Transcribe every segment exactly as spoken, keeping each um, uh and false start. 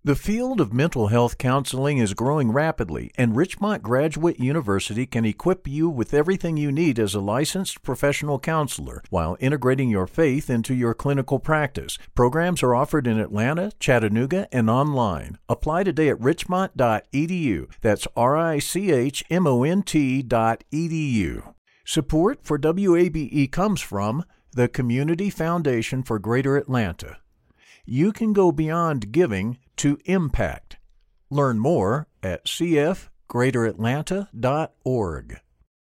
The field of mental health counseling is growing rapidly, and Richmont Graduate University can equip you with everything you need as a licensed professional counselor while integrating your faith into your clinical practice. Programs are offered in Atlanta, Chattanooga, and online. Apply today at richmont dot e d u. That's R I C H M O N T dot E D U. Support for W A B E comes from the Community Foundation for Greater Atlanta. You can go beyond giving to impact. Learn more at c f greater atlanta dot org.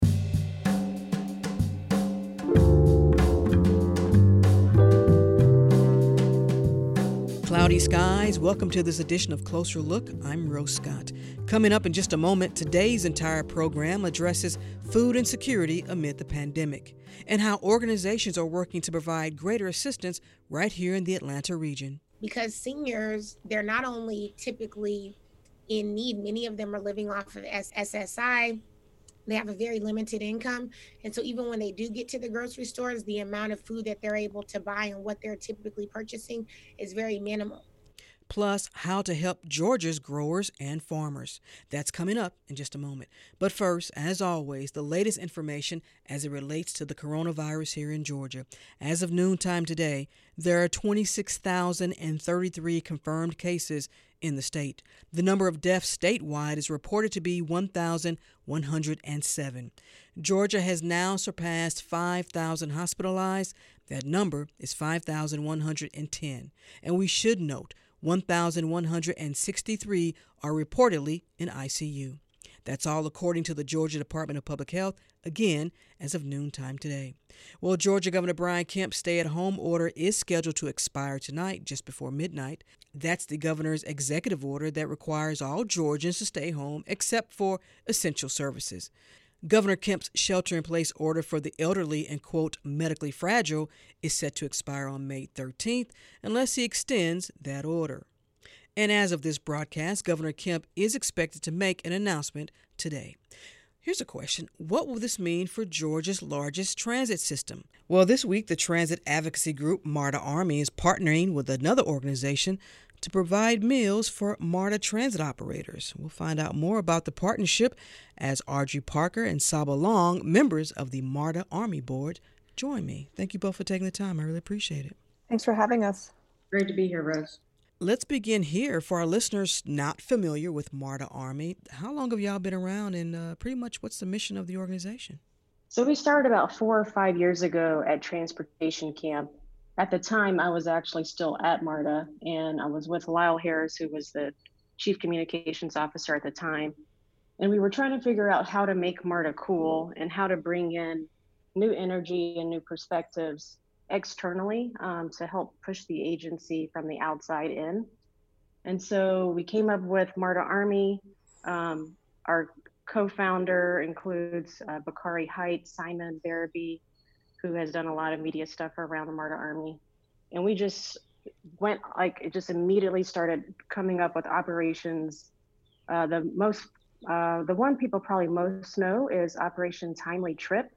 Cloudy skies, welcome to this edition of Closer Look. I'm Rose Scott. Coming up in just a moment, today's entire program addresses food insecurity amid the pandemic and how organizations are working to provide greater assistance right here in the Atlanta region. Because seniors, they're not only typically in need, many of them are living off of S S I. They have a very limited income. And so even when they do get to the grocery stores, the amount of food that they're able to buy and what they're typically purchasing is very minimal. Plus, how to help Georgia's growers and farmers. That's coming up in just a moment. But first, as always, the latest information as it relates to the coronavirus here in Georgia. As of noontime today, there are twenty-six thousand thirty-three confirmed cases in the state. The number of deaths statewide is reported to be one thousand one hundred seven. Georgia has now surpassed five thousand hospitalized. That number is five thousand one hundred ten. And we should note, one thousand one hundred sixty-three are reportedly in I C U. That's all according to the Georgia Department of Public Health, again, as of noontime today. Well, Georgia Governor Brian Kemp's stay-at-home order is scheduled to expire tonight, just before midnight. That's the governor's executive order that requires all Georgians to stay home except for essential services. Governor Kemp's shelter-in-place order for the elderly and, quote, medically fragile is set to expire on May thirteenth unless he extends that order. And as of this broadcast, Governor Kemp is expected to make an announcement today. Here's a question. What will this mean for Georgia's largest transit system? Well, this week, the transit advocacy group MARTA Army is partnering with another organization to provide meals for MARTA transit operators. We'll find out more about the partnership as Audrey Parker and Saba Long, members of the MARTA Army Board, join me. Thank you both for taking the time. I really appreciate it. Thanks for having us. Great to be here, Rose. Let's begin here. For our listeners not familiar with MARTA Army, how long have y'all been around, and uh, pretty much what's the mission of the organization? So we started about four or five years ago at Transportation Camp. At the time, I was actually still at MARTA, and I was with Lyle Harris, who was the chief communications officer at the time. And we were trying to figure out how to make MARTA cool and how to bring in new energy and new perspectives externally um, to help push the agency from the outside in. And so we came up with MARTA Army. Um, our co-founder includes uh, Bakari Height, Simon Barabee, who has done a lot of media stuff around the MARTA Army. And we just went, like, it just immediately started coming up with operations. Uh, the most, uh, the one people probably most know is Operation Timely Trip.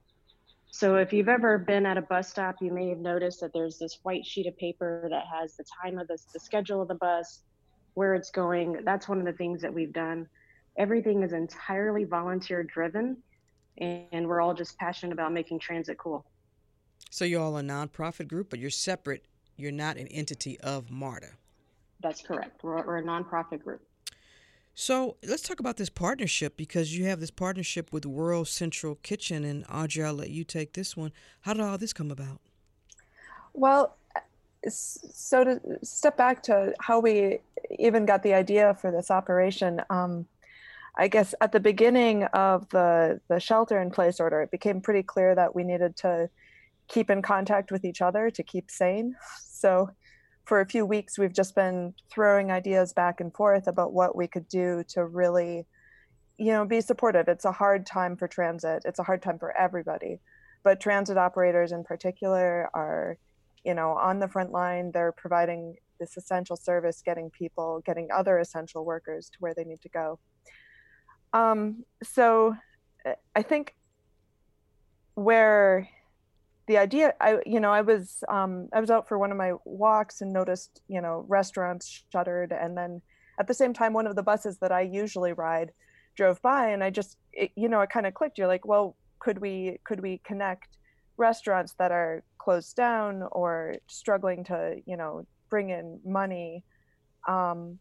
So if you've ever been at a bus stop, you may have noticed that there's this white sheet of paper that has the time of the, the schedule of the bus, where it's going. That's one of the things that we've done. Everything is entirely volunteer driven, and, and we're all just passionate about making transit cool. So you're all a nonprofit group, but you're separate. You're not an entity of MARTA. That's correct. We're, we're a nonprofit group. So let's talk about this partnership, because you have this partnership with World Central Kitchen, and Audrey, I'll let you take this one. How did all this come about? Well, so to step back to how we even got the idea for this operation, um, I guess at the beginning of the, the shelter-in-place order, it became pretty clear that we needed to keep in contact with each other to keep sane. So for a few weeks, we've just been throwing ideas back and forth about what we could do to really, you know, be supportive. It's a hard time for transit. It's a hard time for everybody, but transit operators in particular are, you know, on the front line. They're providing this essential service, getting people, getting other essential workers to where they need to go. Um, so I think where the idea, I, you know, I was, um, I was out for one of my walks and noticed, you know, restaurants shuttered. And then at the same time, one of the buses that I usually ride drove by, and I just, it, you know, it kind of clicked. You're like, well, could we could we connect restaurants that are closed down or struggling to, you know, bring in money um,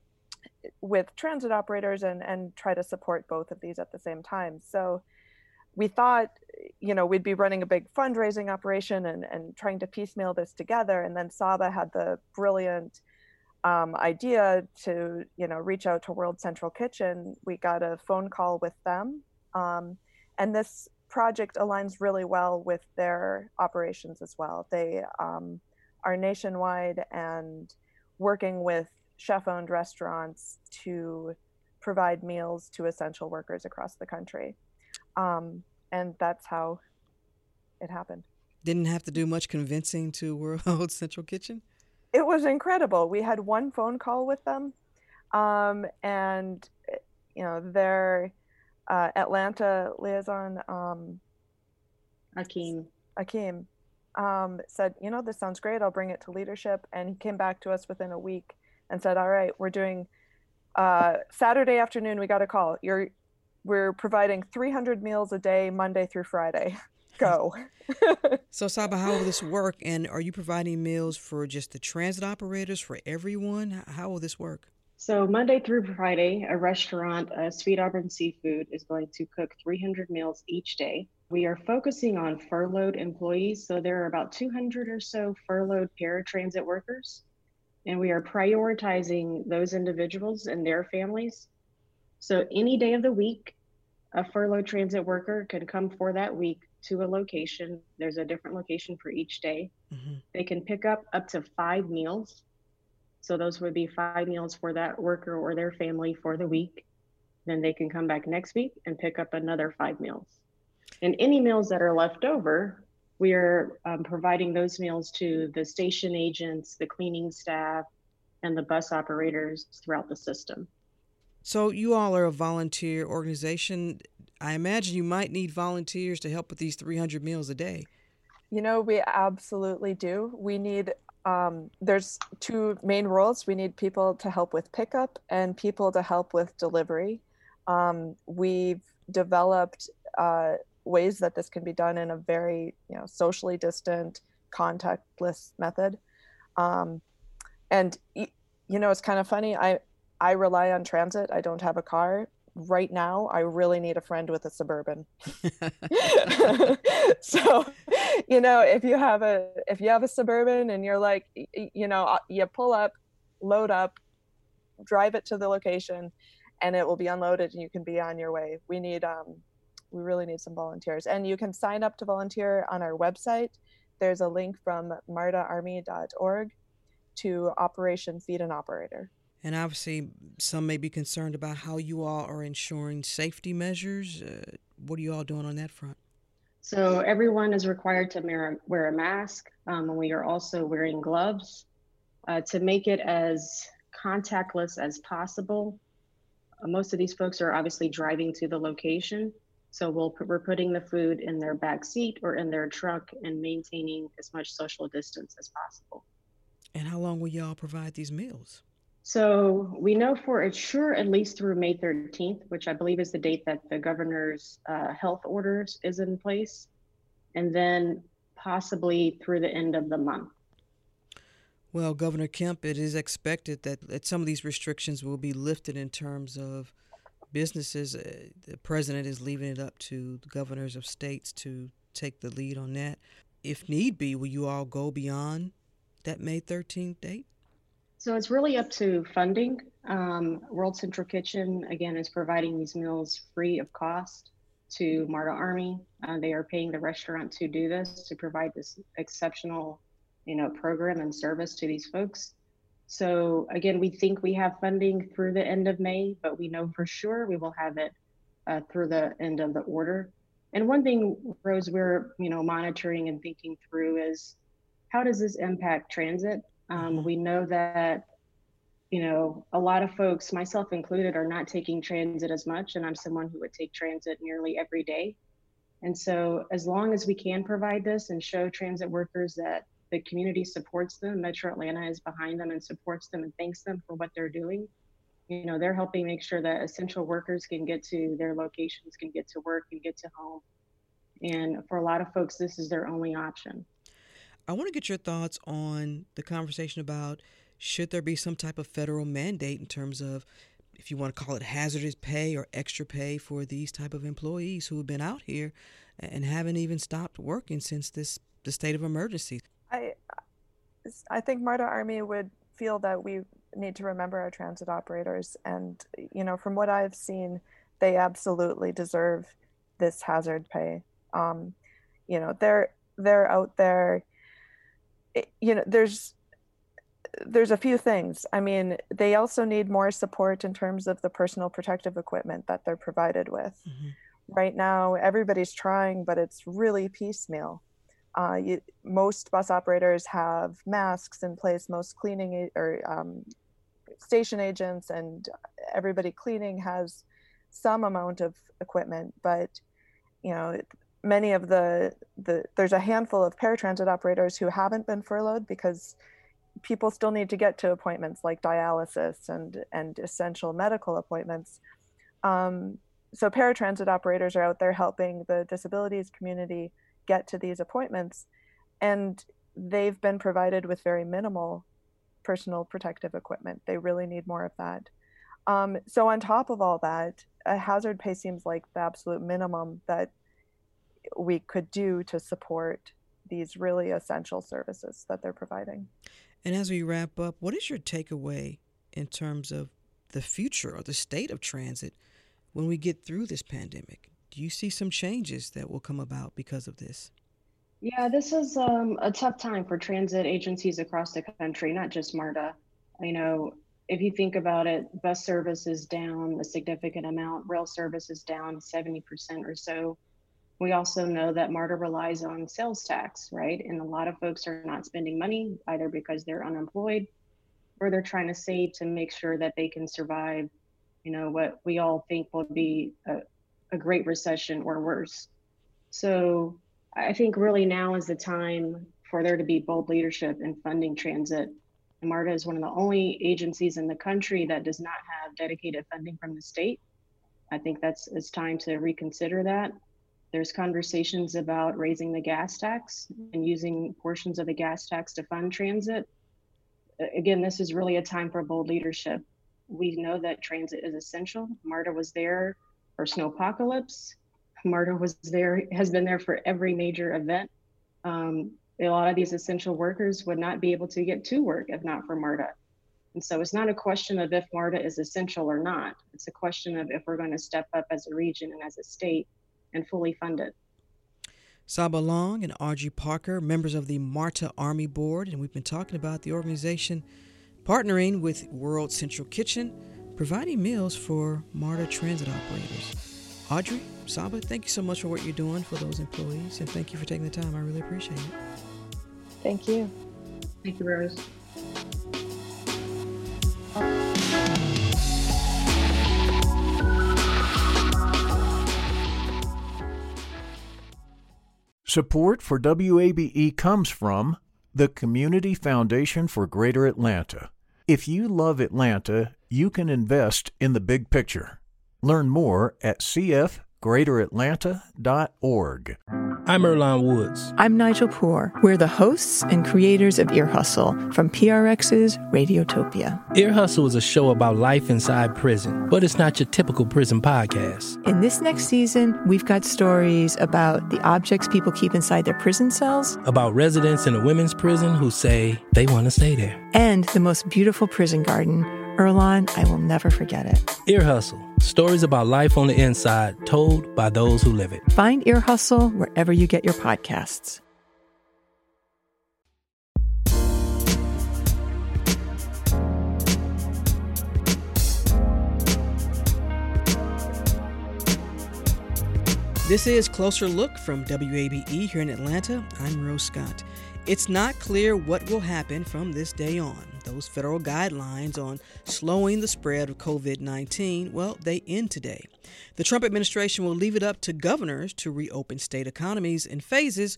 with transit operators and and try to support both of these at the same time. So we thought, you know, we'd be running a big fundraising operation and, and trying to piecemeal this together. And then Saba had the brilliant um, idea to, you know, reach out to World Central Kitchen. We got a phone call with them. Um, and this project aligns really well with their operations as well. They um, are nationwide and working with chef-owned restaurants to provide meals to essential workers across the country. Um, and that's how it happened. Didn't have to do much convincing to World Central Kitchen? It was incredible. We had one phone call with them, um, and, you know, their uh, Atlanta liaison, um, Akeem. Akeem, um, said, you know, this sounds great. I'll bring it to leadership. And he came back to us within a week and said, all right, we're doing uh, Saturday afternoon. We got a call. You're We're providing three hundred meals a day, Monday through Friday. Go. So, Saba, how will this work? And are you providing meals for just the transit operators, for everyone? How will this work? So Monday through Friday, a restaurant, uh, Sweet Auburn Seafood, is going to cook three hundred meals each day. We are focusing on furloughed employees. So there are about two hundred or so furloughed paratransit workers. And we are prioritizing those individuals and their families. So any day of the week, a furloughed transit worker can come for that week to a location. There's a different location for each day. Mm-hmm. They can pick up up to five meals. So those would be five meals for that worker or their family for the week. Then they can come back next week and pick up another five meals. And any meals that are left over, we are um, providing those meals to the station agents, the cleaning staff, and the bus operators throughout the system. So you all are a volunteer organization. I imagine you might need volunteers to help with these three hundred meals a day. You know, we absolutely do. We need, um, there's two main roles. We need people to help with pickup and people to help with delivery. Um, we've developed uh, ways that this can be done in a very, you know, socially distant, contactless method. Um, and, you know, it's kind of funny. I, I rely on transit. I don't have a car. Right now, I really need a friend with a Suburban. So, you know, if you have a if you have a Suburban and you're like, you know, you pull up, load up, drive it to the location, and it will be unloaded and you can be on your way. We need, um, we really need some volunteers. And you can sign up to volunteer on our website. There's a link from marta army dot org to Operation Feed an Operator. And obviously, some may be concerned about how you all are ensuring safety measures. Uh, what are you all doing on that front? So everyone is required to wear, wear a mask. Um, and we are also wearing gloves uh, to make it as contactless as possible. Uh, most of these folks are obviously driving to the location. So we'll, we're putting the food in their back seat or in their truck and maintaining as much social distance as possible. And how long will y'all provide these meals? So we know for sure at least through May thirteenth, which I believe is the date that the governor's uh, health orders is in place, and then possibly through the end of the month. Well, Governor Kemp, it is expected that, that some of these restrictions will be lifted in terms of businesses. Uh, the president is leaving it up to the governors of states to take the lead on that. If need be, will you all go beyond that May thirteenth date? So it's really up to funding. Um, World Central Kitchen, again, is providing these meals free of cost to MARTA Army. Uh, they are paying the restaurant to do this, to provide this exceptional, you know, program and service to these folks. So again, we think we have funding through the end of May, but we know for sure we will have it uh, through the end of the order. And one thing, Rose, we're, you know, monitoring and thinking through is, how does this impact transit? Um, we know that, you know, a lot of folks, myself included, are not taking transit as much, and I'm someone who would take transit nearly every day. And so as long as we can provide this and show transit workers that the community supports them, Metro Atlanta is behind them and supports them and thanks them for what they're doing, You know, they're helping make sure that essential workers can get to their locations, can get to work, and get to home. And for a lot of folks, this is their only option. I want to get your thoughts on the conversation about should there be some type of federal mandate in terms of, if you want to call it hazardous pay or extra pay for these type of employees who have been out here and haven't even stopped working since this the state of emergency. I I think MARTA Army would feel that we need to remember our transit operators, and you know, from what I've seen, they absolutely deserve this hazard pay. Um, you know, they're they're out there. You know, there's there's a few things. I mean, they also need more support in terms of the personal protective equipment that they're provided with. Mm-hmm. Right now, everybody's trying, but it's really piecemeal. Uh, you, most bus operators have masks in place. Most cleaning or um, station agents and everybody cleaning has some amount of equipment, but you know, many of the the there's a handful of paratransit operators who haven't been furloughed because people still need to get to appointments like dialysis and and essential medical appointments. Um, so paratransit operators are out there helping the disabilities community get to these appointments, and they've been provided with very minimal personal protective equipment. They really need more of that. Um, so on top of all that, a hazard pay seems like the absolute minimum that we could do to support these really essential services that they're providing. And as we wrap up, what is your takeaway in terms of the future or the state of transit when we get through this pandemic? Do you see some changes that will come about because of this? Yeah, this is um, a tough time for transit agencies across the country, not just MARTA. You know, if you think about it, bus service is down a significant amount, rail service is down seventy percent or so. We also know that MARTA relies on sales tax, right? And a lot of folks are not spending money either because they're unemployed or they're trying to save to make sure that they can survive, you know, what we all think will be a, a great recession or worse. So I think really now is the time for there to be bold leadership in funding transit. And MARTA is one of the only agencies in the country that does not have dedicated funding from the state. I think that's it's time to reconsider that. There's conversations about raising the gas tax and using portions of the gas tax to fund transit. Again, this is really a time for bold leadership. We know that transit is essential. MARTA was there for Snowpocalypse. MARTA was there, has been there for every major event. Um, a lot of these essential workers would not be able to get to work if not for MARTA. And so it's not a question of if MARTA is essential or not. It's a question of if we're going to step up as a region and as a state and fully fund it. Saba Long and Audrey Parker, members of the MARTA Army Board, and we've been talking about the organization partnering with World Central Kitchen, providing meals for MARTA transit operators. Audrey, Saba, thank you so much for what you're doing for those employees, and thank you for taking the time. I really appreciate it. Thank you. Thank you, Rose. Support for W A B E comes from the Community Foundation for Greater Atlanta. If you love Atlanta, you can invest in the big picture. Learn more at c f greater atlanta dot org. I'm Earlonne Woods. I'm Nigel Poor. We're the hosts and creators of Ear Hustle from P R X's Radiotopia. Ear Hustle is a show about life inside prison, but it's not your typical prison podcast. In this next season, we've got stories about the objects people keep inside their prison cells, about residents in a women's prison who say they want to stay there, and the most beautiful prison garden. Earlonne, I will never forget it. Ear Hustle. Stories about life on the inside, told by those who live it. Find Ear Hustle wherever you get your podcasts. This is Closer Look from W A B E here in Atlanta. I'm Rose Scott. It's not clear what will happen from this day on. Those federal guidelines on slowing the spread of covid nineteen, well, they end today. The Trump administration will leave it up to governors to reopen state economies in phases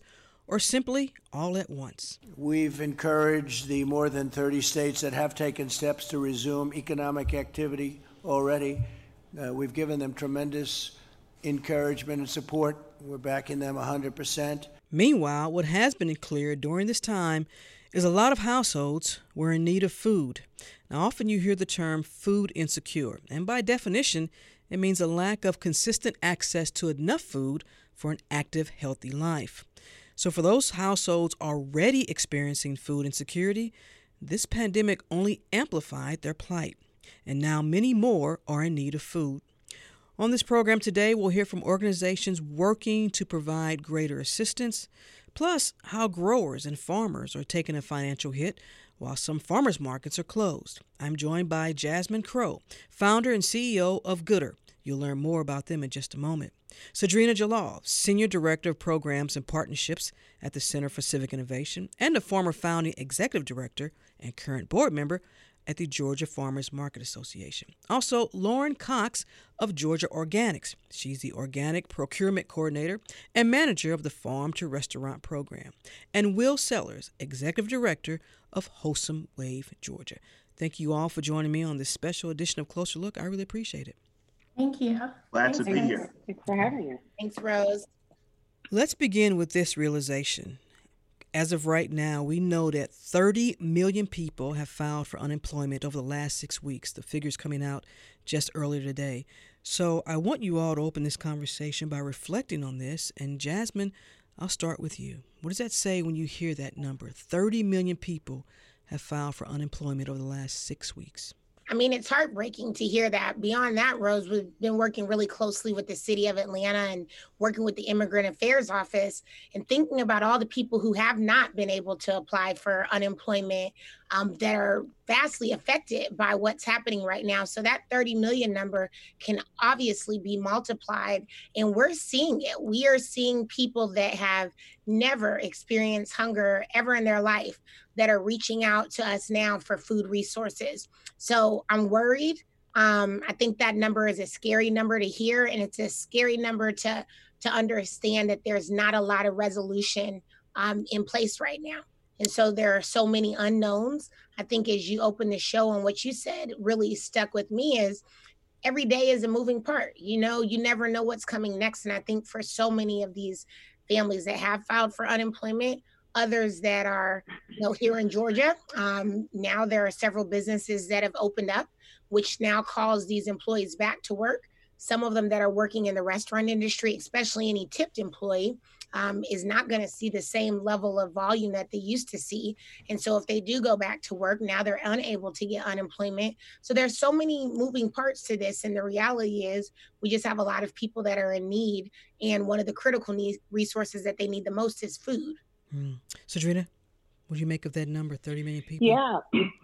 or simply all at once. We've encouraged the more than thirty states that have taken steps to resume economic activity already. Uh, we've given them tremendous encouragement and support. We're backing them one hundred percent. Meanwhile, what has been clear during this time is a lot of households were in need of food. Now, often you hear the term food insecure, and by definition, it means a lack of consistent access to enough food for an active, healthy life. So for those households already experiencing food insecurity, this pandemic only amplified their plight, and now many more are in need of food. On this program today, we'll hear from organizations working to provide greater assistance, plus how growers and farmers are taking a financial hit while some farmers markets are closed. I'm joined by Jasmine Crowe, founder and C E O of Gooder. You'll learn more about them in just a moment. Sadrina Jalal, Senior Director of Programs and Partnerships at the Center for Civic Innovation and a former founding executive director and current board member at the Georgia Farmers Market Association. Also, Lauren Cox of Georgia Organics. She's the Organic Procurement Coordinator and Manager of the Farm to Restaurant Program. And Will Sellers, Executive Director of Wholesome Wave, Georgia. Thank you all for joining me on this special edition of Closer Look. I really appreciate it. Thank you. Glad Thanks, to be guys. here. Thanks for having you. Thanks, Rose. Let's begin with this realization. As of right now, we know that thirty million people have filed for unemployment over the last six weeks. The figure's coming out just earlier today. So I want you all to open this conversation by reflecting on this. And Jasmine, I'll start with you. What does that say when you hear that number? thirty million people have filed for unemployment over the last six weeks. I mean, it's heartbreaking to hear that. Beyond that, Rose, we've been working really closely with the city of Atlanta and working with the Immigrant Affairs Office and thinking about all the people who have not been able to apply for unemployment um, that are vastly affected by what's happening right now. So that thirty million number can obviously be multiplied, and we're seeing it. We are seeing people that have never experienced hunger ever in their life that are reaching out to us now for food resources. So I'm worried. Um, I think that number is a scary number to hear, and it's a scary number to, to understand that there's not a lot of resolution um, in place right now. And so there are so many unknowns. I think as you open the show and what you said really stuck with me is every day is a moving part. You know, you never know what's coming next. And I think for so many of these families that have filed for unemployment, others that are, you know, here in Georgia, um, now there are several businesses that have opened up, which now calls these employees back to work. Some of them that are working in the restaurant industry, especially any tipped employee, um, is not going to see the same level of volume that they used to see. And so if they do go back to work, now they're unable to get unemployment. So there's so many moving parts to this. And the reality is we just have a lot of people that are in need. And one of the critical need resources that they need the most is food. Hmm. Sadrina, what do you make of that number, thirty million people? Yeah.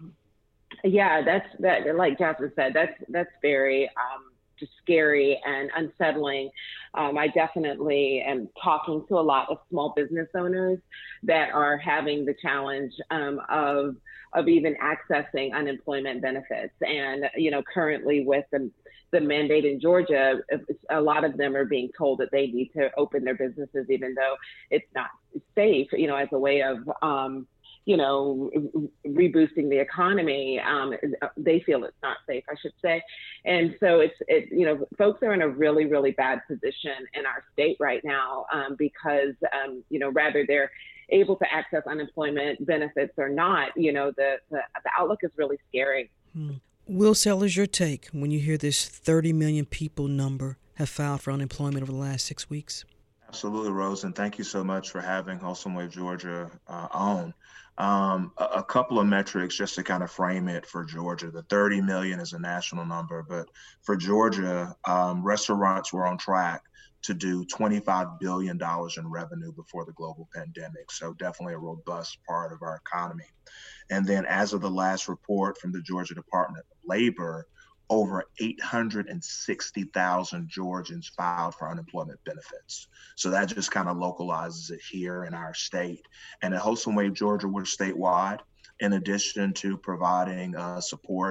Yeah, that's that. Like Jasmine said, that's that's very um, just scary and unsettling. Um, I definitely am talking to a lot of small business owners that are having the challenge um, of of even accessing unemployment benefits. And you know, currently with the the mandate in Georgia, a lot of them are being told that they need to open their businesses, even though it's not safe. You know, as a way of um, you know, reboosting the economy. Um, they feel it's not safe, I should say. And so it's, it, you know, folks are in a really, really bad position in our state right now um, because, um, you know, rather they're able to access unemployment benefits or not, you know, the, the, the outlook is really scary. Hmm. Will Sellers, your take when you hear this thirty million people number have filed for unemployment over the last six weeks? Absolutely, Rose, and thank you so much for having Wholesome Wave Georgia uh, on. Um, a, a couple of metrics just to kind of frame it for Georgia. The thirty million is a national number, but for Georgia, um, restaurants were on track to do twenty-five billion dollars in revenue before the global pandemic. So definitely a robust part of our economy. And then as of the last report from the Georgia Department of Labor, over eight hundred sixty thousand Georgians filed for unemployment benefits. So that just kind of localizes it here in our state. And at Wholesome Wave Georgia, we're statewide. In addition to providing uh, support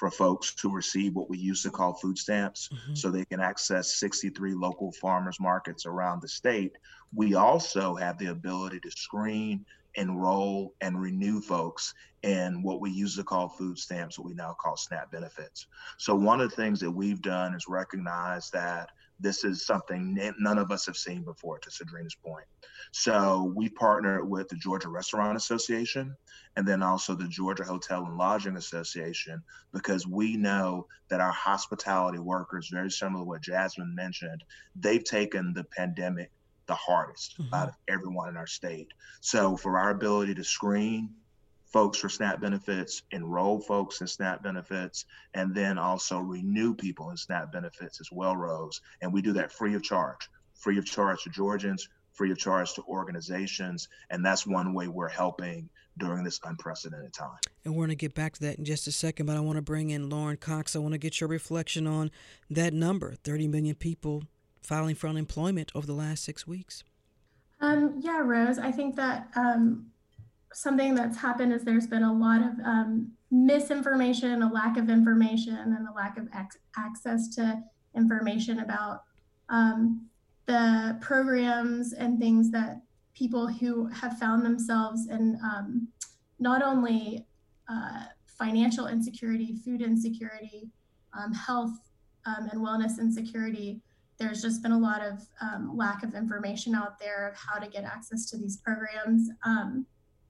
for folks to receive what we used to call food stamps, Mm-hmm. so they can access sixty-three local farmers markets around the state. We also have the ability to screen, enroll, and renew folks in what we used to call food stamps, what we now call SNAP benefits. So one of the things that we've done is recognize that this is something none of us have seen before, to Sadrina's point. So we partnered with the Georgia Restaurant Association and then also the Georgia Hotel and Lodging Association, because we know that our hospitality workers, very similar to what Jasmine mentioned, they've taken the pandemic the hardest mm-hmm. out of everyone in our state. So for our ability to screen folks for SNAP benefits, enroll folks in SNAP benefits, and then also renew people in SNAP benefits as well, Rose. And we do that free of charge, free of charge to Georgians, free of charge to organizations. And that's one way we're helping during this unprecedented time. And we're going to get back to that in just a second, but I want to bring in Lauren Cox. I want to get your reflection on that number, thirty million people filing for unemployment over the last six weeks. Um, yeah, Rose, I think that um, something that's happened is there's been a lot of um, misinformation, a lack of information, and a lack of ac- access to information about um, the programs and things that people who have found themselves in um, not only uh, financial insecurity, food insecurity, um, health um, and wellness insecurity. There's just been a lot of um, lack of information out there of how to get access to these programs. Um,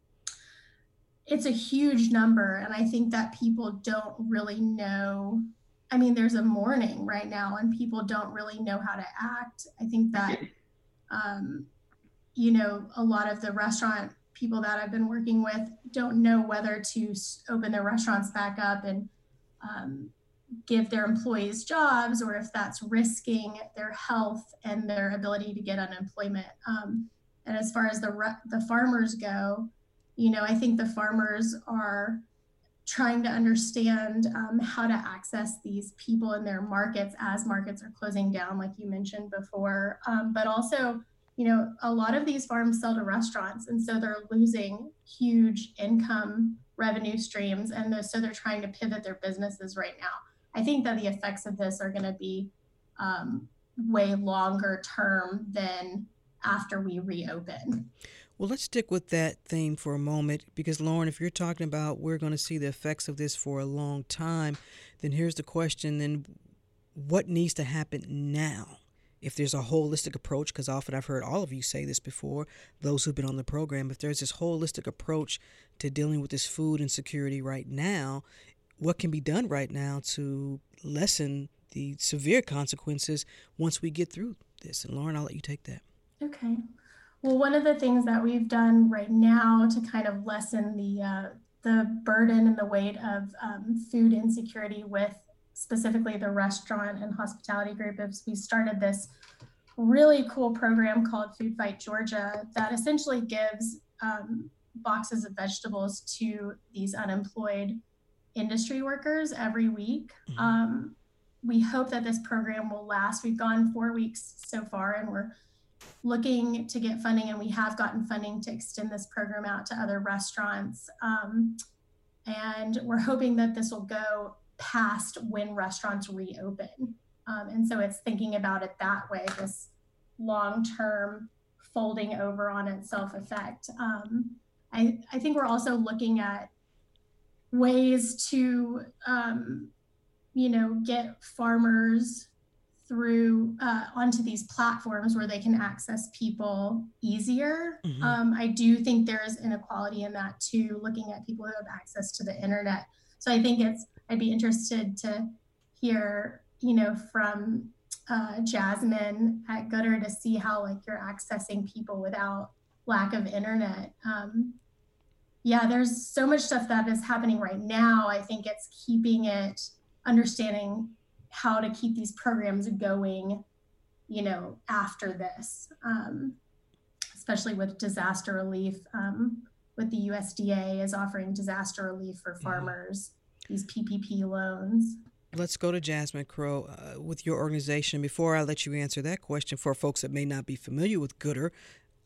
it's a huge number, and I think that people don't really know. I mean, there's a mourning right now, and people don't really know how to act. I think that, um, you know, a lot of the restaurant people that I've been working with don't know whether to open their restaurants back up and um, give their employees jobs, or if that's risking their health and their ability to get unemployment. Um, and as far as the re- the farmers go, you know, I think the farmers are trying to understand um, how to access these people in their markets as markets are closing down, like you mentioned before. Um, but also, you know, a lot of these farms sell to restaurants, and so they're losing huge income revenue streams. And they're, so they're trying to pivot their businesses right now. I think that the effects of this are going to be um, way longer term than after we reopen. Well, let's stick with that theme for a moment, because Lauren, if you're talking about we're going to see the effects of this for a long time, then here's the question, then what needs to happen now? If there's a holistic approach, because often I've heard all of you say this before, those who've been on the program, if there's this holistic approach to dealing with this food insecurity right now, what can be done right now to lessen the severe consequences once we get through this? And Lauren, I'll let you take that. Okay. Well, one of the things that we've done right now to kind of lessen the uh, the burden and the weight of um, food insecurity with specifically the restaurant and hospitality group is we started this really cool program called Food Fight Georgia that essentially gives um, boxes of vegetables to these unemployed industry workers every week. Mm-hmm. Um, we hope that this program will last. We've gone four weeks so far, and we're looking to get funding, and we have gotten funding to extend this program out to other restaurants. Um, and we're hoping that this will go past when restaurants reopen. Um, and so it's thinking about it that way, this long-term folding over on itself effect. Um, I, I think we're also looking at ways to, um, you know, get farmers through uh, onto these platforms where they can access people easier. Mm-hmm. Um, I do think there is inequality in that too, looking at people who have access to the internet. So I think it's, I'd be interested to hear, you know, from uh, Jasmine at Gooder to see how like you're accessing people without lack of internet. Um, yeah, there's so much stuff that is happening right now. I think it's keeping it, understanding how to keep these programs going, you know, after this, um, especially with disaster relief, um, with the U S D A is offering disaster relief for farmers, mm-hmm. these P P P loans. Let's go to Jasmine Crowe uh, with your organization. Before I let you answer that question, for folks that may not be familiar with Gooder,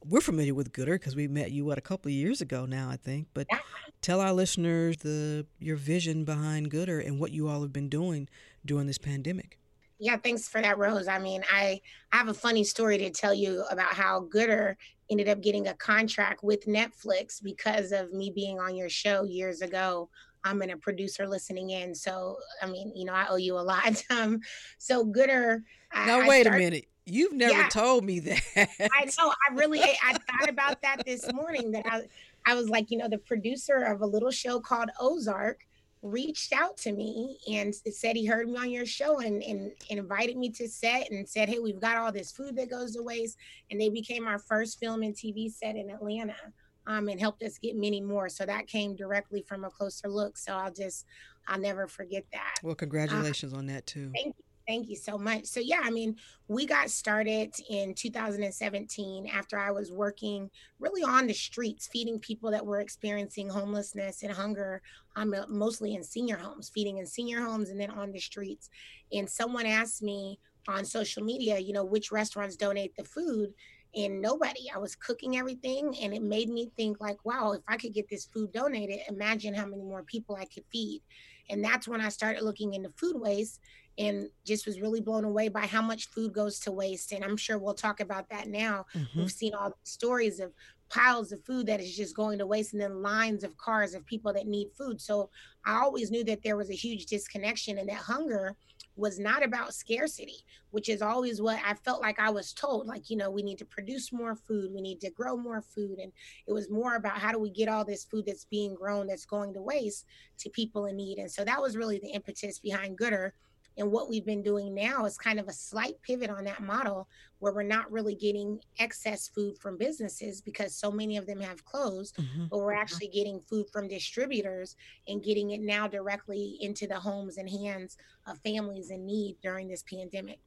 we're familiar with Goodr because we met you, what, a couple of years ago now, I think. But tell our listeners the your vision behind Goodr and what you all have been doing during this pandemic. Yeah, thanks for that, Rose. I mean, I, I have a funny story to tell you about how Goodr ended up getting a contract with Netflix because of me being on your show years ago. I'm a producer listening in. So, I mean, you know, I owe you a lot. Um, so Goodr. Now, I, wait I started, a minute. You've never yeah, told me that. I know. I really, I, I thought about that this morning, that I, I was like, you know, the producer of a little show called Ozark reached out to me and said he heard me on your show and, and, and invited me to set and said, hey, we've got all this food that goes to waste. And they became our first film and T V set in Atlanta, um, and helped us get many more. So that came directly from A Closer Look. So I'll just, I'll never forget that. Well, congratulations uh, on that too. Thank you. Thank you so much. So yeah, I mean, we got started in two thousand seventeen after I was working really on the streets, feeding people that were experiencing homelessness and hunger, um, mostly in senior homes, feeding in senior homes and then on the streets. And someone asked me on social media, you know, which restaurants donate the food, and nobody. I was cooking everything, and it made me think like, wow, if I could get this food donated, imagine how many more people I could feed. And that's when I started looking into food waste and just was really blown away by how much food goes to waste. And I'm sure we'll talk about that now. Mm-hmm. We've seen all the stories of piles of food that is just going to waste and then lines of cars of people that need food. So I always knew that there was a huge disconnection and that hunger was not about scarcity, which is always what I felt like I was told, like, you know, we need to produce more food, we need to grow more food. And it was more about how do we get all this food that's being grown, that's going to waste, to people in need. And so that was really the impetus behind Goodr. And what we've been doing now is kind of a slight pivot on that model where we're not really getting excess food from businesses because so many of them have closed, mm-hmm. but we're actually getting food from distributors and getting it now directly into the homes and hands of families in need during this pandemic.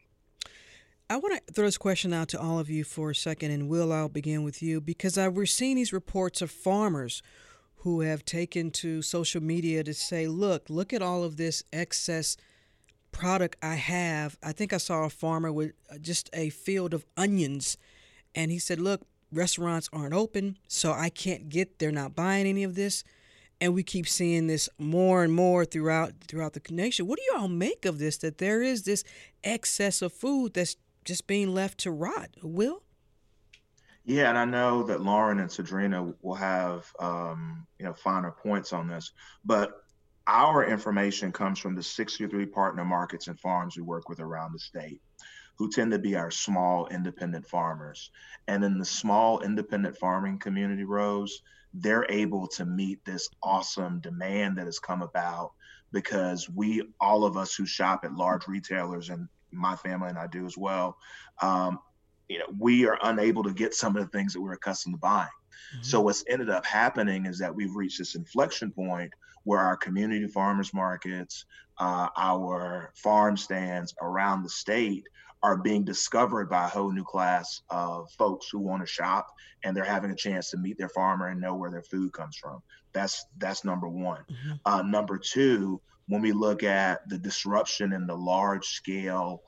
I want to throw this question out to all of you for a second, and Will, I'll begin with you, because I, we're seeing these reports of farmers who have taken to social media to say, look, look at all of this excess product I have. I think I saw a farmer with just a field of onions, and he said, look, restaurants aren't open, so I can't get, they're not buying any of this. And we keep seeing this more and more throughout throughout the nation. What do you all make of this, that there is this excess of food that's just being left to rot? Will? Yeah, and I know that Lauren and Sadrina will have um, you know, finer points on this, but our information comes from the sixty-three partner markets and farms we work with around the state, who tend to be our small independent farmers. And in the small independent farming community, Rose, they're able to meet this awesome demand that has come about because we, all of us who shop at large retailers, and my family and I do as well, um, you know, we are unable to get some of the things that we're accustomed to buying. Mm-hmm. So what's ended up happening is that we've reached this inflection point where our community farmers markets, uh, our farm stands around the state are being discovered by a whole new class of folks who want to shop, and they're having a chance to meet their farmer and know where their food comes from. That's that's number one. Mm-hmm. Uh, number two, when we look at the disruption in the large scale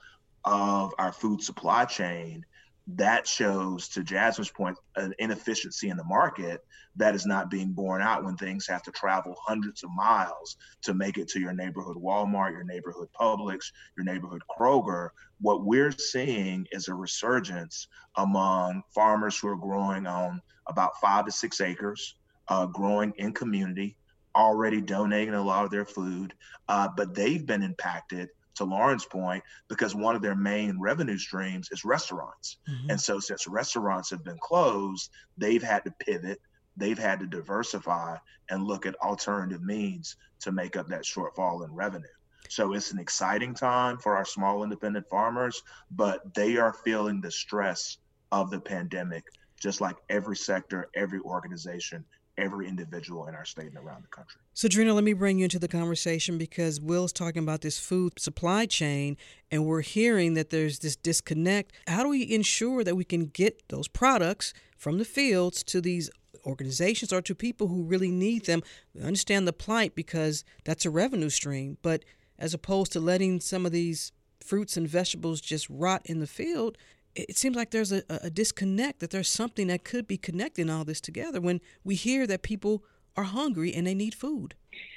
of our food supply chain, that shows, to Jasmine's point, an inefficiency in the market that is not being borne out when things have to travel hundreds of miles to make it to your neighborhood Walmart, your neighborhood Publix, your neighborhood Kroger. What we're seeing is a resurgence among farmers who are growing on about five to six acres, uh, growing in community, already donating a lot of their food, uh, but they've been impacted, to Lauren's point, because one of their main revenue streams is restaurants. Mm-hmm. And so since restaurants have been closed, they've had to pivot, they've had to diversify and look at alternative means to make up that shortfall in revenue. So it's an exciting time for our small independent farmers, but they are feeling the stress of the pandemic, just like every sector, every organization, every individual in our state and around the country. Sadrina, let me bring you into the conversation because Will's talking about this food supply chain, and we're hearing that there's this disconnect. How do we ensure that we can get those products from the fields to these organizations or to people who really need them? We understand the plight because that's a revenue stream, but as opposed to letting some of these fruits and vegetables just rot in the field, it seems like there's a, a disconnect, that there's something that could be connecting all this together when we hear that people are hungry and they need food.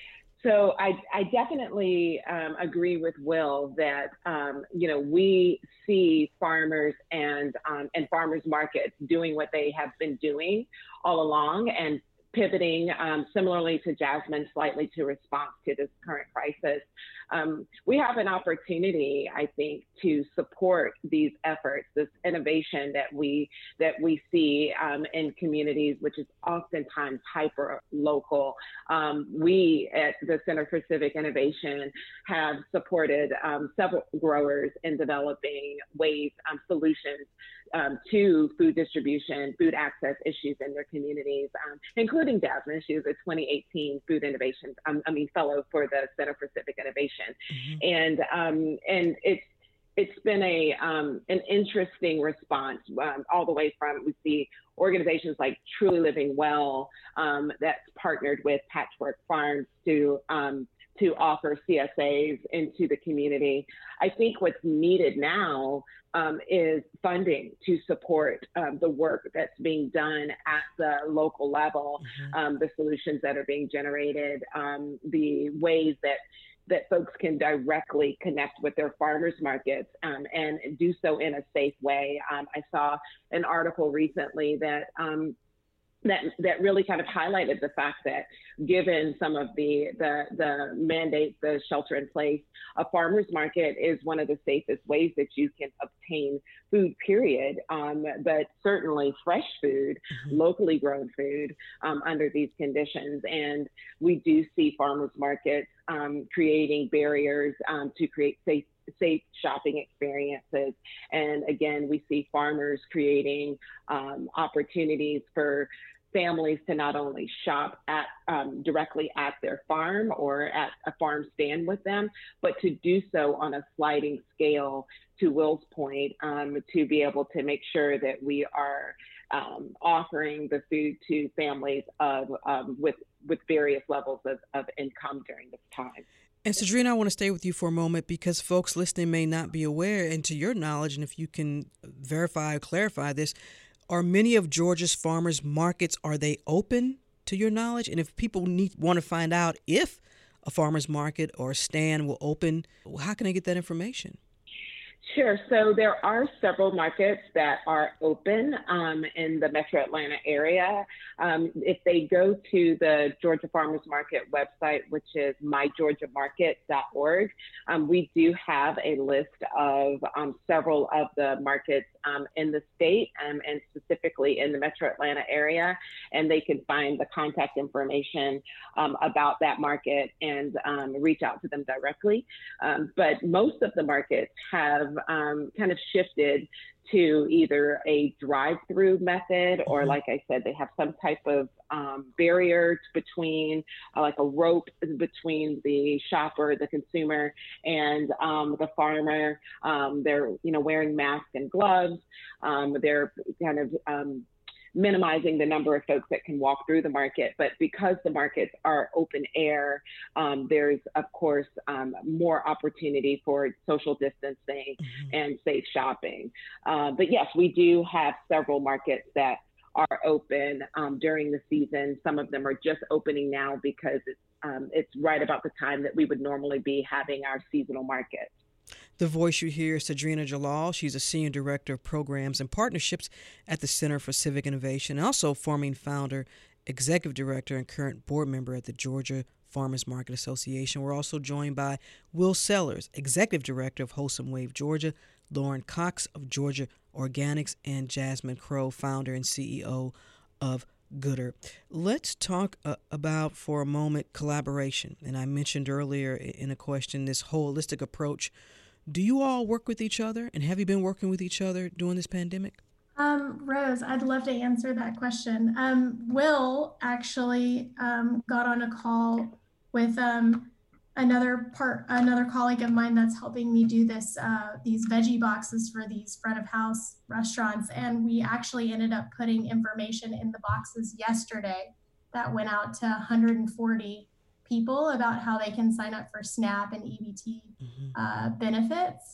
So I, I definitely um, agree with Will that, um, you know, we see farmers and um, and farmers markets doing what they have been doing all along and pivoting um, similarly to Jasmine slightly to response to this current crisis. Um, we have an opportunity, I think, to support these efforts, this innovation that we that we see um, in communities, which is oftentimes hyper local. Um, we at the Center for Civic Innovation have supported um, several growers in developing ways, um, solutions um, to food distribution, food access issues in their communities, um, including Jasmine. She was a twenty eighteen Food Innovation, um, I mean, fellow for the Center for Civic Innovation. Mm-hmm. And um, and it's it's been a um, an interesting response um, all the way from, we see organizations like Truly Living Well um, that's partnered with Patchwork Farms to um, to offer C S As into the community. I think what's needed now um, is funding to support um, the work that's being done at the local level, mm-hmm. um, the solutions that are being generated, um, the ways that that folks can directly connect with their farmers markets um, and do so in a safe way. Um, I saw an article recently that um, that that really kind of highlighted the fact that given some of the the, the mandates, the shelter in place, a farmer's market is one of the safest ways that you can obtain food, period, um, but certainly fresh food, mm-hmm. locally grown food um, under these conditions. And we do see farmers markets um, creating barriers um, to create safe safe shopping experiences. And again, we see farmers creating um, opportunities for families to not only shop at um, directly at their farm or at a farm stand with them, but to do so on a sliding scale, to Will's point, um, to be able to make sure that we are um, offering the food to families of um, with with various levels of, of income during this time. And Cedrina, I want to stay with you for a moment because folks listening may not be aware, and to your knowledge, and if you can verify or clarify this, are many of Georgia's farmers markets, are they open to your knowledge? And if people need want to find out if a farmer's market or a stand will open, how can they get that information? Sure. So there are several markets that are open um, in the Metro Atlanta area. Um, if they go to the Georgia Farmers Market website, which is my georgia market dot org, um, we do have a list of um, several of the markets um, in the state um, and specifically in the Metro Atlanta area, and they can find the contact information um, about that market and um, reach out to them directly. Um, but most of the markets have Um, kind of shifted to either a drive-through method or, mm-hmm. like I said, they have some type of um, barrier between, uh, like a rope between the shopper, the consumer, and um, the farmer. Um, they're, you know, wearing masks and gloves. Um, they're kind of um, minimizing the number of folks that can walk through the market. But because the markets are open air, um, there's, of course, um, more opportunity for social distancing mm-hmm. and safe shopping. Uh, but yes, we do have several markets that are open um, during the season. Some of them are just opening now because it's, um, it's right about the time that we would normally be having our seasonal markets. The voice you hear is Cedrina Jalal. She's a Senior Director of Programs and Partnerships at the Center for Civic Innovation, and also forming founder, Executive Director, and current board member at the Georgia Farmers Market Association. We're also joined by Will Sellers, Executive Director of Wholesome Wave Georgia, Lauren Cox of Georgia Organics, and Jasmine Crowe, founder and C E O of Gooder. Let's talk uh, about for a moment collaboration. And I mentioned earlier in a question this holistic approach. Do you all work with each other, and have you been working with each other during this pandemic? Um, Rose, I'd love to answer that question. Um, Will actually um, got on a call with um, another part, another colleague of mine that's helping me do this, uh, these veggie boxes for these front of house restaurants. And we actually ended up putting information in the boxes yesterday that went out to one hundred forty people about how they can sign up for SNAP and E B T mm-hmm. uh, benefits.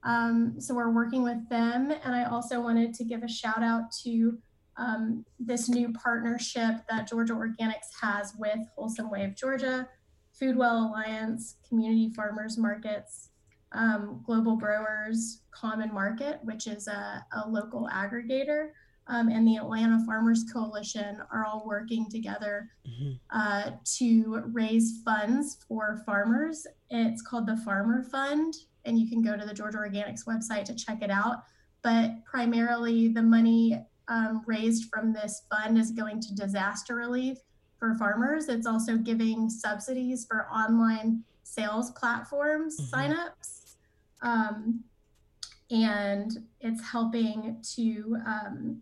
Um, so we're working with them. And I also wanted to give a shout out to um, this new partnership that Georgia Organics has with Wholesome Way of Georgia, Foodwell Alliance, Community Farmers Markets, um, Global Growers, Common Market, which is a, a local aggregator, um, and the Atlanta Farmers Coalition are all working together mm-hmm. uh, to raise funds for farmers. It's called the Farmer Fund, and you can go to the Georgia Organics website to check it out. But primarily the money um, raised from this fund is going to disaster relief for farmers. It's also giving subsidies for online sales platforms mm-hmm. signups. Um, and it's helping to um,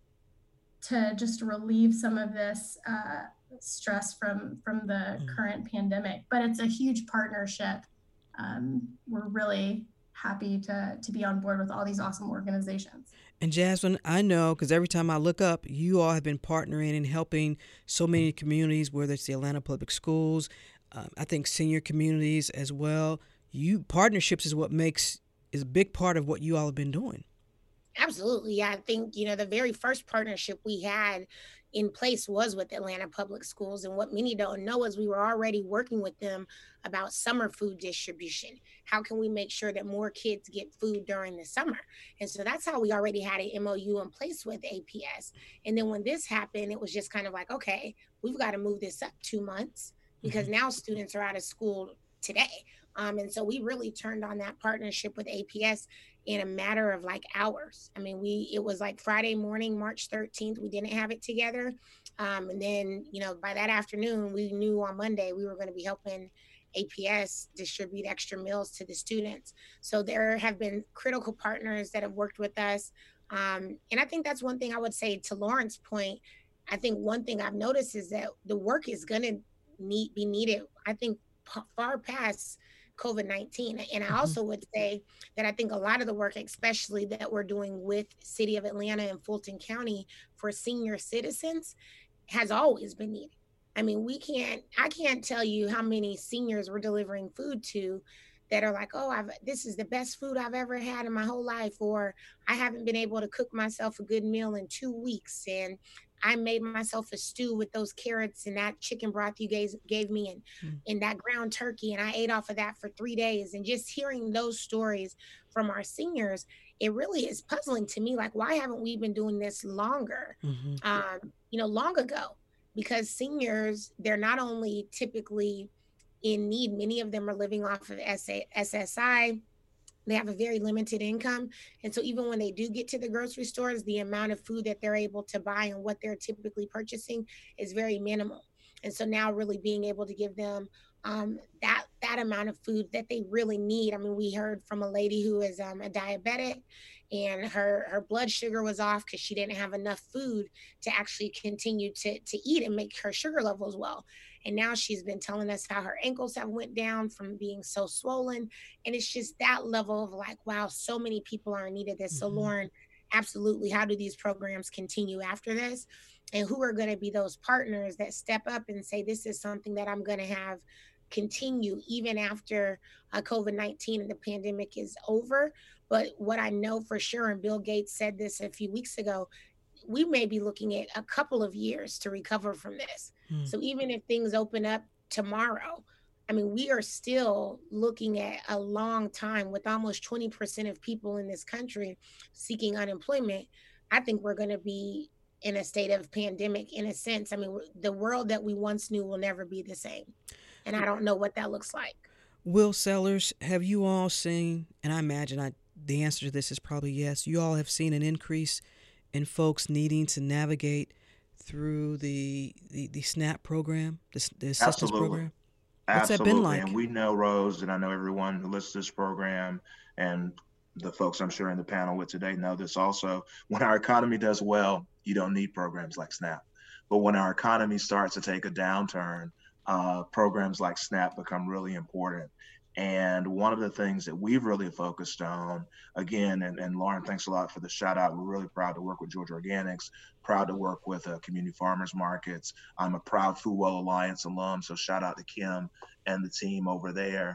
to just relieve some of this uh, stress from, from the mm-hmm. current pandemic. But it's a huge partnership. Um, we're really happy to, to be on board with all these awesome organizations. And Jasmine, I know because every time I look up, you all have been partnering and helping so many communities, whether it's the Atlanta Public Schools, um, I think senior communities as well. You partnerships is what makes is a big part of what you all have been doing. Absolutely. Yeah, I think, you know, the very first partnership we had in place was with Atlanta Public Schools. And what many don't know is we were already working with them about summer food distribution. How can we make sure that more kids get food during the summer? And so that's how we already had an M O U in place with A P S. And then when this happened, it was just kind of like, okay, we've got to move this up two months because mm-hmm. now students are out of school today. Um, and so we really turned on that partnership with A P S in a matter of like hours. I mean, we, it was like Friday morning, March thirteenth, we didn't have it together. Um, and then, you know, by that afternoon, we knew on Monday we were going to be helping A P S distribute extra meals to the students. So there have been critical partners that have worked with us. Um, and I think that's one thing I would say to Lauren's point. I think one thing I've noticed is that the work is going to need, be needed, I think, p- far past COVID nineteen. And I also would say that I think a lot of the work, especially that we're doing with City of Atlanta and Fulton County for senior citizens, has always been needed. I mean, we can't, I can't tell you how many seniors we're delivering food to that are like, oh, I've, this is the best food I've ever had in my whole life, or I haven't been able to cook myself a good meal in two weeks. And I made myself a stew with those carrots and that chicken broth you gave, gave me and, mm. and that ground turkey. And I ate off of that for three days. And just hearing those stories from our seniors, it really is puzzling to me. Like, why haven't we been doing this longer, mm-hmm. um, you know, long ago? Because seniors, they're not only typically in need, many of them are living off of S S I. They have a very limited income. And so even when they do get to the grocery stores, the amount of food that they're able to buy and what they're typically purchasing is very minimal. And so now really being able to give them um, that that amount of food that they really need. I mean, we heard from a lady who is um, a diabetic, and her, her blood sugar was off because she didn't have enough food to actually continue to, to eat and make her sugar levels well. And now she's been telling us how her ankles have went down from being so swollen. And it's just that level of like, wow, so many people are in need of this. Mm-hmm. So Lauren, absolutely. How do these programs continue after this? And who are going to be those partners that step up and say, this is something that I'm going to have continue even after uh, COVID nineteen and the pandemic is over. But what I know for sure, and Bill Gates said this a few weeks ago, we may be looking at a couple of years to recover from this. Hmm. So even if things open up tomorrow, I mean, we are still looking at a long time with almost twenty percent of people in this country seeking unemployment. I think we're going to be in a state of pandemic in a sense. I mean, the world that we once knew will never be the same. And I don't know what that looks like. Will Sellers, have you all seen, and I imagine I, the answer to this is probably yes, you all have seen an increase in folks needing to navigate through the the, the SNAP program, the, the assistance Absolutely. program? What's Absolutely. that been like? And we know, Rose, and I know everyone who listens to this program and the folks I'm sure in the panel with today know this also. When our economy does well, you don't need programs like SNAP. But when our economy starts to take a downturn, uh, programs like SNAP become really important. And one of the things that we've really focused on, again, and, and Lauren, thanks a lot for the shout out. We're really proud to work with Georgia Organics, proud to work with uh, Community Farmers Markets. I'm a proud Foodwell Alliance alum, so shout out to Kim and the team over there.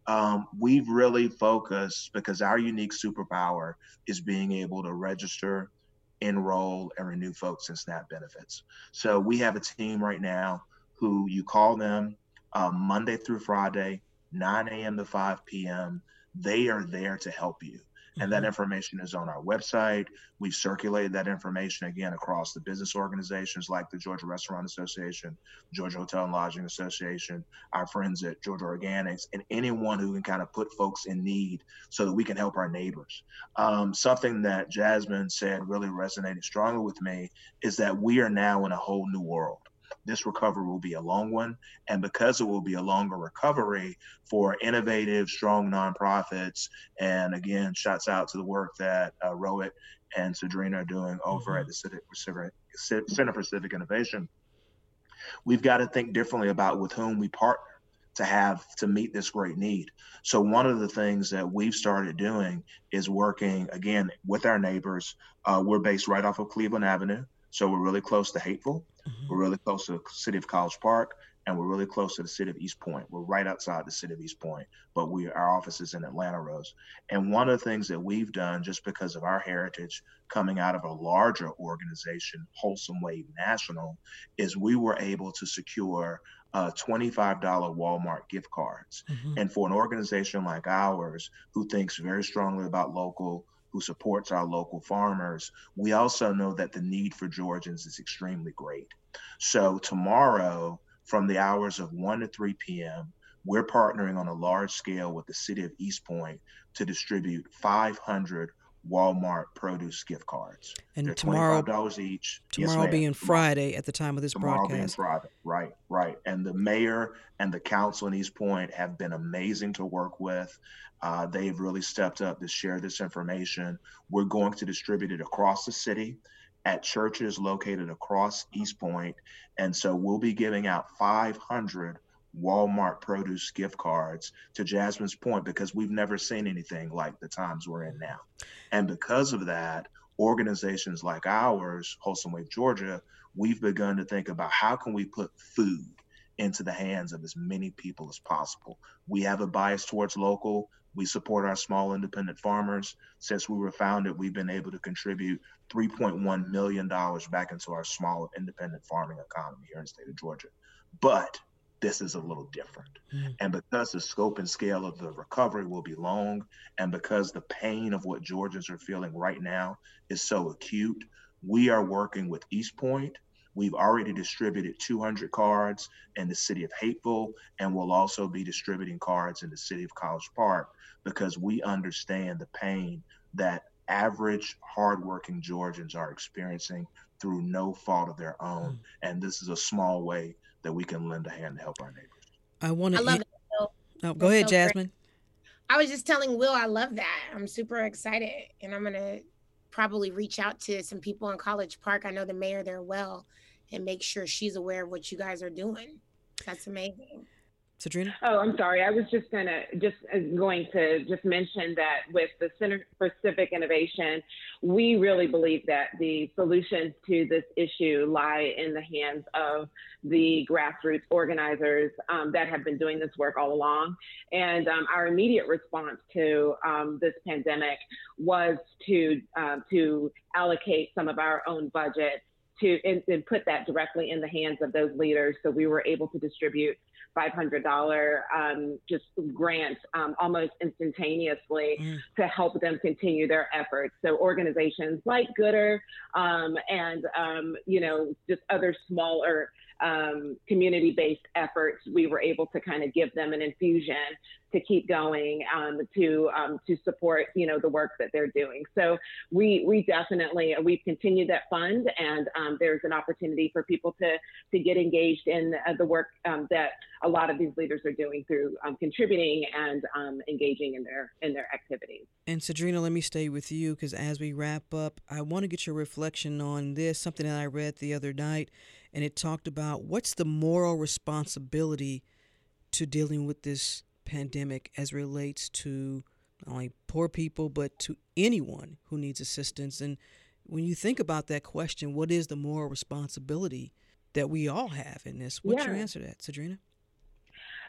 Um, we've really focused because our unique superpower is being able to register, enroll, and renew folks in SNAP benefits. So we have a team right now who you call them uh, Monday through Friday, nine a.m. to five p.m. They are there to help you. And that information is on our website. We've circulated that information again across the business organizations like the Georgia Restaurant Association, Georgia Hotel and Lodging Association, our friends at Georgia Organics, and anyone who can kind of put folks in need so that we can help our neighbors. Um, something that Jasmine said really resonated strongly with me is that we are now in a whole new world. This recovery will be a long one. And because it will be a longer recovery for innovative, strong nonprofits, and again, shouts out to the work that uh, Rohit and Sadrina are doing over mm-hmm. at the Center for Civic Innovation, we've got to think differently about with whom we partner to have to meet this great need. So one of the things that we've started doing is working, again, with our neighbors. Uh, we're based right off of Cleveland Avenue. So we're really close to Hapeville, mm-hmm. we're really close to the city of College Park, and we're really close to the city of East Point. We're right outside the city of East Point, but we our office is in Atlanta Rose. And one of the things that we've done, just because of our heritage coming out of a larger organization, Wholesome Wave National, is we were able to secure uh, twenty-five dollars Walmart gift cards. Mm-hmm. And for an organization like ours, who thinks very strongly about local, who supports our local farmers, we also know that the need for Georgians is extremely great. So tomorrow, from the hours of one to three p.m., we're partnering on a large scale with the city of East Point to distribute five hundred Walmart produce gift cards. And They're tomorrow, twenty-five dollars each. Tomorrow yes, being tomorrow, Friday at the time of this tomorrow broadcast. Tomorrow being Friday, right, right. And the mayor and the council in East Point have been amazing to work with. Uh, they've really stepped up to share this information. We're going to distribute it across the city at churches located across East Point. And so we'll be giving out five hundred Walmart produce gift cards, to Jasmine's point, because we've never seen anything like the times we're in now. And because of that, organizations like ours, Wholesome Wave Georgia, we've begun to think about how can we put food into the hands of as many people as possible. We have a bias towards local. We support our small independent farmers. Since we were founded, we've been able to contribute three point one million dollars back into our small independent farming economy here in the state of Georgia. But this is a little different. Mm. And because the scope and scale of the recovery will be long, and because the pain of what Georgians are feeling right now is so acute, we are working with East Point. We've already distributed two hundred cards in the city of Hapeville, and we'll also be distributing cards in the city of College Park, because we understand the pain that average, hardworking Georgians are experiencing through no fault of their own. Mm. And this is a small way that we can lend a hand to help our neighbors. I want to. I love it. Oh, go ahead, so Jasmine. Great. I was just telling Will, I love that. I'm super excited, and I'm gonna probably reach out to some people in College Park. I know the mayor there well, and make sure she's aware of what you guys are doing. That's amazing. Sadrina? Oh, I'm sorry. I was just gonna just uh, going to just mention that with the Center for Civic Innovation, we really believe that the solutions to this issue lie in the hands of the grassroots organizers um, that have been doing this work all along. And um, our immediate response to um, this pandemic was to uh, to allocate some of our own budget to and, and put that directly in the hands of those leaders. So we were able to distribute five hundred dollars um, just grants um, almost instantaneously mm. to help them continue their efforts. So organizations like Gooder um, and, um, you know, just other smaller um, community-based efforts, we were able to kind of give them an infusion to keep going, um, to um, to support, you know, the work that they're doing. So we we definitely, we've continued that fund, and um, there's an opportunity for people to to get engaged in uh, the work um, that a lot of these leaders are doing through um, contributing and um, engaging in their in their activities. And Sadrina, let me stay with you, because as we wrap up, I want to get your reflection on this, something that I read the other night, and it talked about what's the moral responsibility to dealing with this pandemic as relates to not only poor people, but to anyone who needs assistance. And when you think about that question, what is the moral responsibility that we all have in this? What's yeah. your answer to that, Sadrina?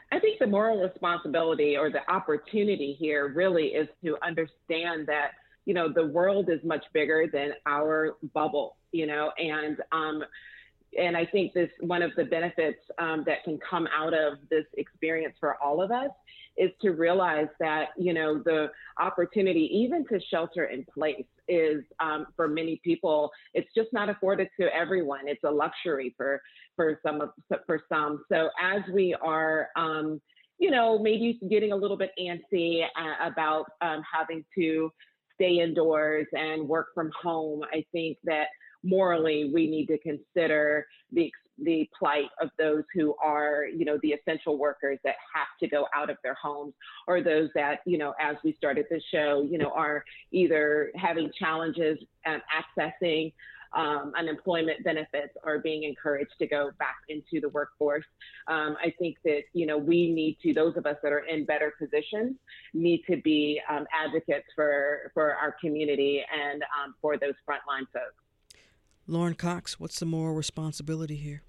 I think the moral responsibility or the opportunity here really is to understand that, you know, the world is much bigger than our bubble, you know, and um, and I think this one of the benefits um, that can come out of this experience for all of us is to realize that, you know, the opportunity even to shelter in place is um, for many people, it's just not afforded to everyone. It's a luxury for for some of for some. So as we are, um, you know, maybe getting a little bit antsy uh, about um, having to stay indoors and work from home, I think that morally we need to consider the the plight of those who are, you know, the essential workers that have to go out of their homes, or those that, you know, as we started the show, you know, are either having challenges um, accessing um, unemployment benefits or being encouraged to go back into the workforce. Um, I think that, you know, we need to, those of us that are in better positions, need to be um, advocates for, for our community and um, for those frontline folks. Lauren Cox, what's the moral responsibility here?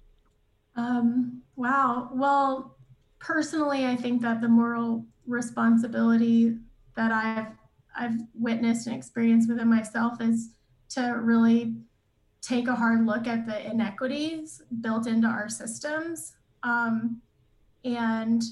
Um, wow. Well, personally, I think that the moral responsibility that I've I've witnessed and experienced within myself is to really take a hard look at the inequities built into our systems, um, and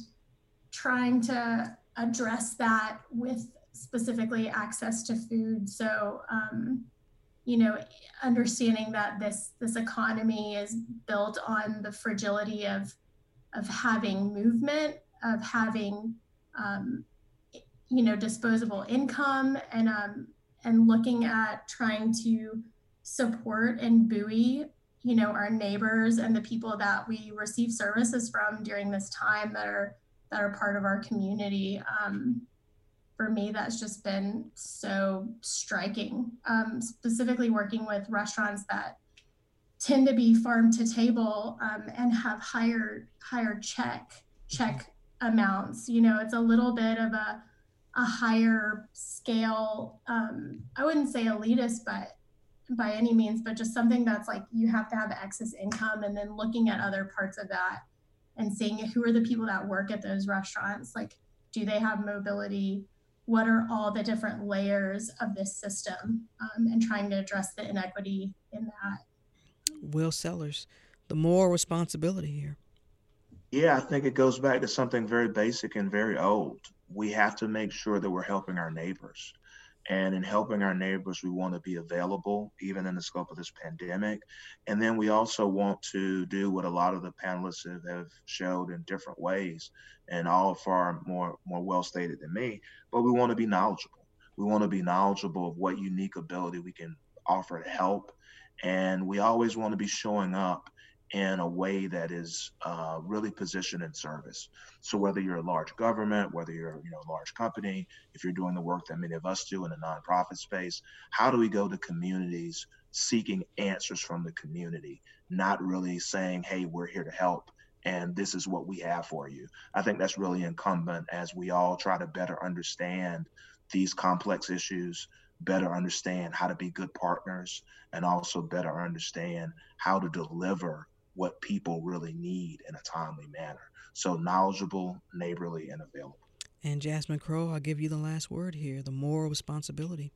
trying to address that with specifically access to food. So, um, you know, understanding that this this economy is built on the fragility of of having movement, of having um, you know, disposable income, and um, and looking at trying to support and buoy, you know, our neighbors and the people that we receive services from during this time that are that are part of our community. Um, For me, that's just been so striking, um, specifically working with restaurants that tend to be farm to table um, and have higher higher check check amounts. You know, it's a little bit of a, a higher scale, um, I wouldn't say elitist, but by any means, but just something that's like you have to have excess income, and then looking at other parts of that and seeing who are the people that work at those restaurants. Like, do they have mobility? What are all the different layers of this system, um, and trying to address the inequity in that. Will Sellers, the moral responsibility here. Yeah, I think it goes back to something very basic and very old. We have to make sure that we're helping our neighbors. And in helping our neighbors, we want to be available, even in the scope of this pandemic. And then we also want to do what a lot of the panelists have, have showed in different ways, and all far more, more well stated than me, but we want to be knowledgeable. We want to be knowledgeable of what unique ability we can offer to help. And we always want to be showing up in a way that is uh, really positioned in service. So whether you're a large government, whether you're you know, a large company, if you're doing the work that many of us do in the nonprofit space, how do we go to communities seeking answers from the community, not really saying, hey, we're here to help and this is what we have for you. I think that's really incumbent as we all try to better understand these complex issues, better understand how to be good partners, and also better understand how to deliver what people really need in a timely manner. So knowledgeable, neighborly, and available. And Jasmine Crowe, I'll give you the last word here, the moral responsibility.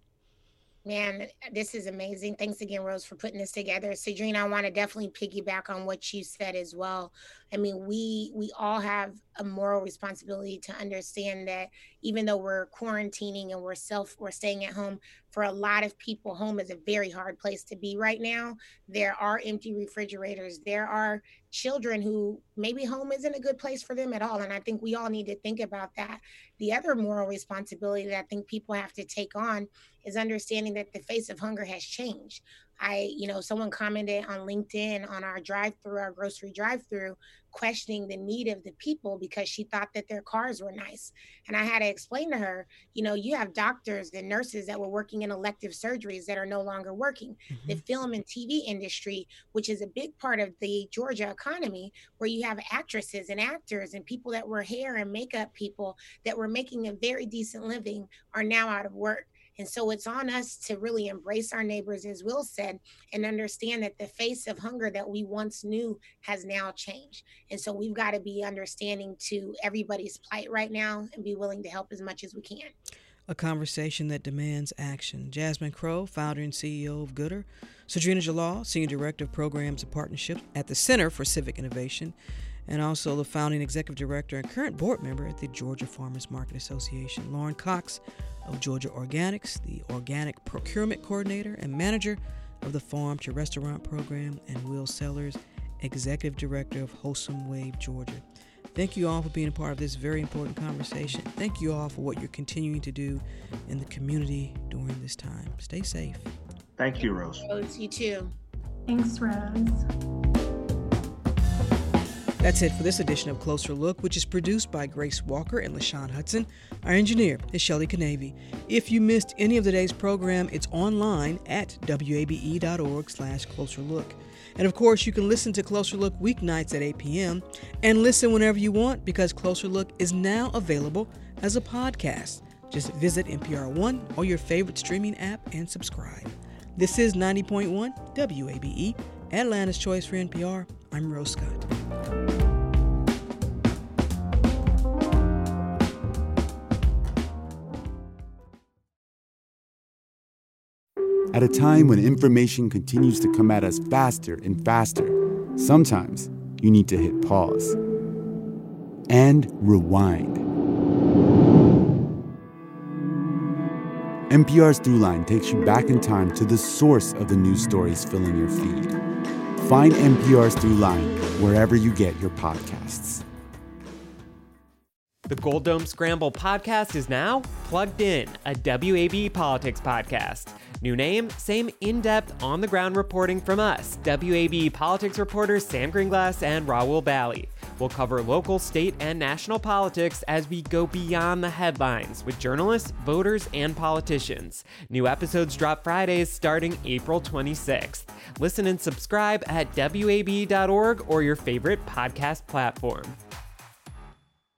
Man, this is amazing. Thanks again, Rose, for putting this together. Cedrina, I want to definitely piggyback on what you said as well. I mean, we we all have a moral responsibility to understand that even though we're quarantining and we're self, we're staying at home, for a lot of people, home is a very hard place to be right now. There are empty refrigerators. There are children who maybe home isn't a good place for them at all. And I think we all need to think about that. The other moral responsibility that I think people have to take on is understanding that the face of hunger has changed. I, you know, someone commented on LinkedIn on our drive-through, our grocery drive-through, questioning the need of the people because she thought that their cars were nice. And I had to explain to her, you know, you have doctors and nurses that were working in elective surgeries that are no longer working. Mm-hmm. The film and T V industry, which is a big part of the Georgia economy, where you have actresses and actors and people that were hair and makeup people that were making a very decent living, are now out of work. And so it's on us to really embrace our neighbors, as Will said, and understand that the face of hunger that we once knew has now changed. And so we've got to be understanding to everybody's plight right now and be willing to help as much as we can. A conversation that demands action. Jasmine Crowe, founder and C E O of Gooder. Sadrina Jalal, Senior Director of Programs and Partnerships at the Center for Civic Innovation, and also the founding executive director and current board member at the Georgia Farmers Market Association. Lauren Cox of Georgia Organics, the Organic Procurement Coordinator and Manager of the Farm to Restaurant Program, and Will Sellers, Executive Director of Wholesome Wave Georgia. Thank you all for being a part of this very important conversation. Thank you all for what you're continuing to do in the community during this time. Stay safe. Thank you, Rose. Rose, you too. Thanks, Rose. That's it for this edition of Closer Look, which is produced by Grace Walker and LaShawn Hudson. Our engineer is Shelley Canavy. If you missed any of today's program, it's online at wabe.org slash closer look. And of course, you can listen to Closer Look weeknights at eight p.m. and listen whenever you want, because Closer Look is now available as a podcast. Just visit N P R One or your favorite streaming app and subscribe. This is ninety point one W A B E, Atlanta's Choice for N P R. I'm Rose Scott. At a time when information continues to come at us faster and faster, sometimes you need to hit pause and rewind. N P R's Throughline takes you back in time to the source of the news stories filling your feed. Find N P R's Throughline wherever you get your podcasts. The Gold Dome Scramble podcast is now Plugged In, a W A B politics podcast. New name, same in-depth, on-the-ground reporting from us, W A B politics reporters Sam Greenglass and Raul Bali. We'll cover local, state, and national politics as we go beyond the headlines with journalists, voters, and politicians. New episodes drop Fridays starting April twenty-sixth. Listen and subscribe at W A B dot org or your favorite podcast platform.